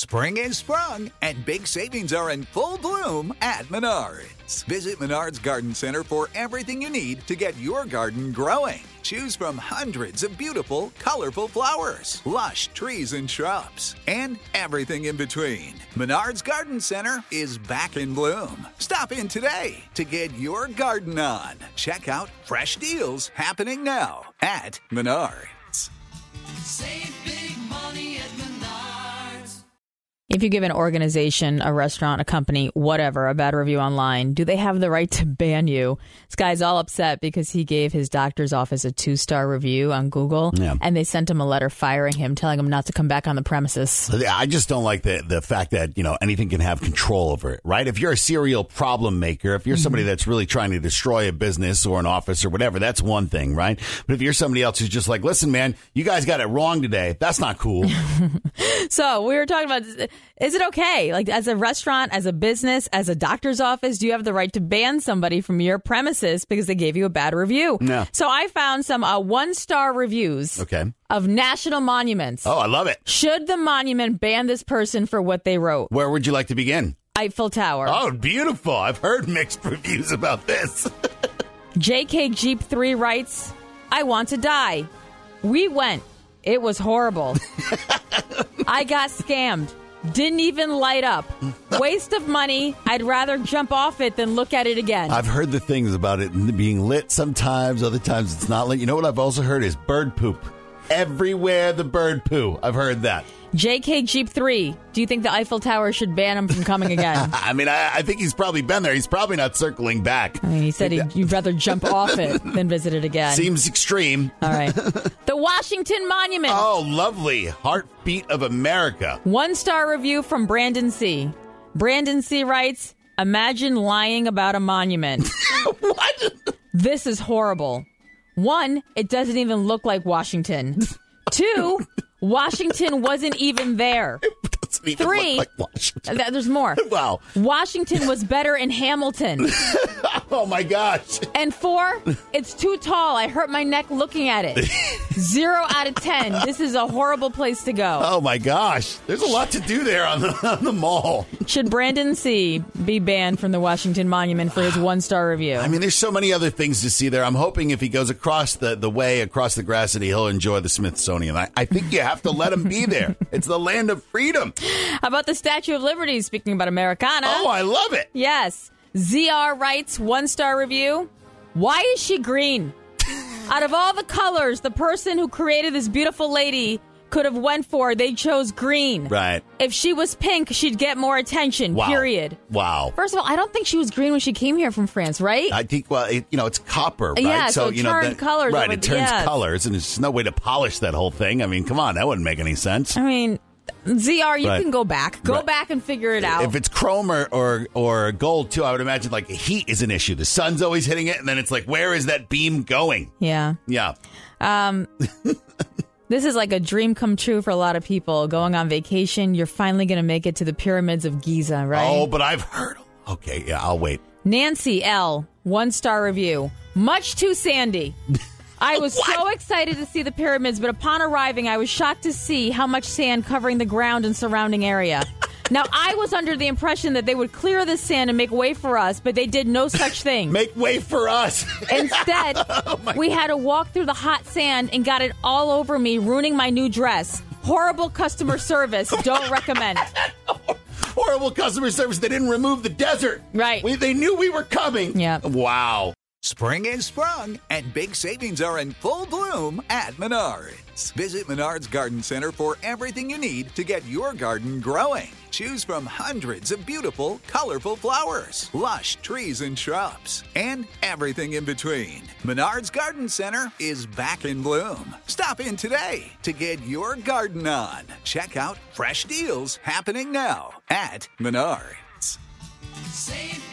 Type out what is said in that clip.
Spring is sprung, and big savings are in full bloom at Menards. Visit Menards Garden Center for everything you need to get your garden growing. Choose from hundreds of beautiful, colorful flowers, lush trees and shrubs, and everything in between. Menards Garden Center is back in bloom. Stop in today to get your garden on. Check out fresh deals happening now at Menards. Save big money at Menards. If you give an organization, a restaurant, a company, whatever, a bad review online, do they have the right to ban you? This guy's all upset because he gave his doctor's office a 2-star review on Google, and they sent him a letter firing him, telling him not to come back on the premises. I just don't like the fact that, anything can have control over it, right? If you're a serial problem maker, if you're somebody that's really trying to destroy a business or an office or whatever, that's one thing, right? But if you're somebody else who's just like, listen, man, you guys got it wrong today, that's not cool. So we were talking about, is it okay? Like, as a restaurant, as a business, as a doctor's office, do you have the right to ban somebody from your premises because they gave you a bad review? No. So I found some 1-star reviews of national monuments. Oh, I love it. Should the monument ban this person for what they wrote? Where would you like to begin? Eiffel Tower. Oh, beautiful. I've heard mixed reviews about this. JK Jeep 3 writes, I want to die. We went. It was horrible. I got scammed. Didn't even light up. Waste of money. I'd rather jump off it than look at it again. I've heard the things about it being lit sometimes, other times it's not lit. You know what I've also heard is bird poop. Everywhere the bird poo. I've heard that. JK Jeep 3, do you think the Eiffel Tower should ban him from coming again? I mean, I think he's probably been there. He's probably not circling back. I mean, he said you'd rather jump off it than visit it again. Seems extreme. All right. The Washington Monument. Oh, lovely. Heartbeat of America. 1-star review from Brandon C. Brandon C. writes, imagine lying about a monument. What? This is horrible. 1, it doesn't even look like Washington. 2, Washington wasn't even there. It doesn't even 3, look like Washington. There's more. Wow. Washington was better in Hamilton. Oh, my gosh. And 4, it's too tall. I hurt my neck looking at it. 0 out of 10. This is a horrible place to go. Oh, my gosh. There's a lot to do there on the mall. Should Brandon C. be banned from the Washington Monument for his 1-star review? I mean, there's so many other things to see there. I'm hoping if he goes across the way, across the grass, that he'll enjoy the Smithsonian. I think you have to let him be there. It's the land of freedom. How about the Statue of Liberty, speaking about Americana? Oh, I love it. Yes. ZR writes, 1-star review. Why is she green? Out of all the colors the person who created this beautiful lady could have went for, they chose green. Right. If she was pink, she'd get more attention, Wow. Period. Wow. First of all, I don't think she was green when she came here from France, right? I think, well, it's copper, right? Yeah, so it turned colors. Right, over it turns yes. colors, and there's no way to polish that whole thing. I mean, come on, that wouldn't make any sense. I mean, ZR, you Right. can go back. Go Right. back and figure it out. If it's chrome or gold, too, I would imagine, like, heat is an issue. The sun's always hitting it, and then it's like, where is that beam going? Yeah. Yeah. This is like a dream come true for a lot of people. Going on vacation, you're finally going to make it to the pyramids of Giza, right? Oh, but I've heard. Okay, yeah, I'll wait. Nancy L., 1-star review. Much too sandy. I was so excited to see the pyramids, but upon arriving, I was shocked to see how much sand covering the ground and surrounding area. Now, I was under the impression that they would clear the sand and make way for us, but they did no such thing. Make way for us. Instead, we had to walk through the hot sand and got it all over me, ruining my new dress. Horrible customer service. Don't recommend. Horrible customer service. They didn't remove the desert. Right. They knew we were coming. Yeah. Wow. Spring is sprung, and big savings are in full bloom at Menards. Visit Menards Garden Center for everything you need to get your garden growing. Choose from hundreds of beautiful, colorful flowers, lush trees and shrubs, and everything in between. Menards Garden Center is back in bloom. Stop in today to get your garden on. Check out fresh deals happening now at Menards. Save